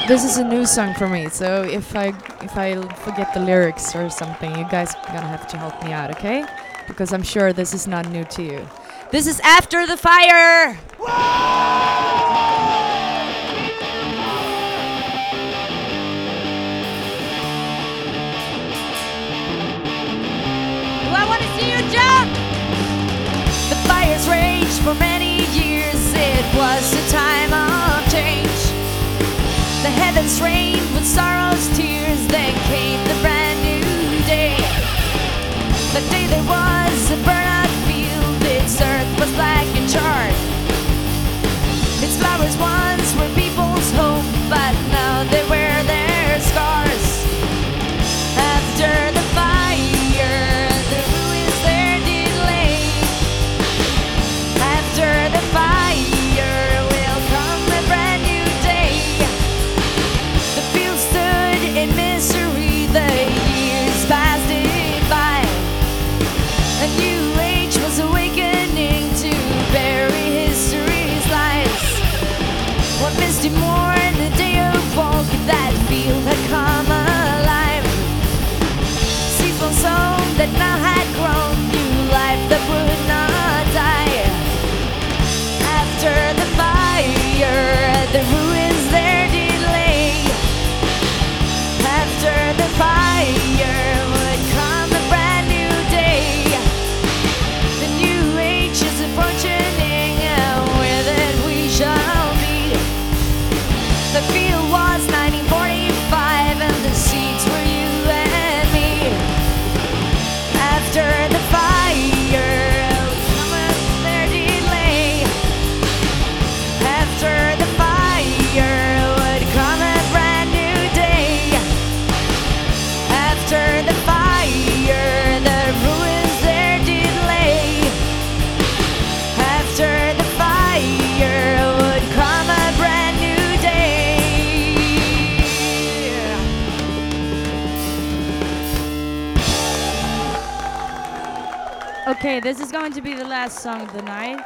This is a new song for me, so if I forget the lyrics or something, you guys gonna have to help me out, okay? Because I'm sure this is not new to you. This is After the Fire. Well, I want to see you jump. The fires raged for many years. It was a time of change. The heavens rained with sorrow's tears. Then came the brand new day. The day there was a burnout field. Its earth was black and charred. Its flowers once were people's hope, but now they wear their scars. After the fire, the ruins there did lay. After the fire will come a brand new day. The field stood in misery, the years passed it by. A new age was awakening to bury history's lies. What misty morn, the day of folk, that field had come alive. Seeds were sown that now had grown new life that would not die. After the fire, the ruins there did lay. After the fire would come a brand new day. The new age is approaching, with it we shall meet. The field was 1945 and the seeds were you and me. After the fire, someone there did lay. After the fire would come a brand new day. After the fire, the ruins there did lay. After the fire would come a brand new day. Okay, this is going to be the last song of the night.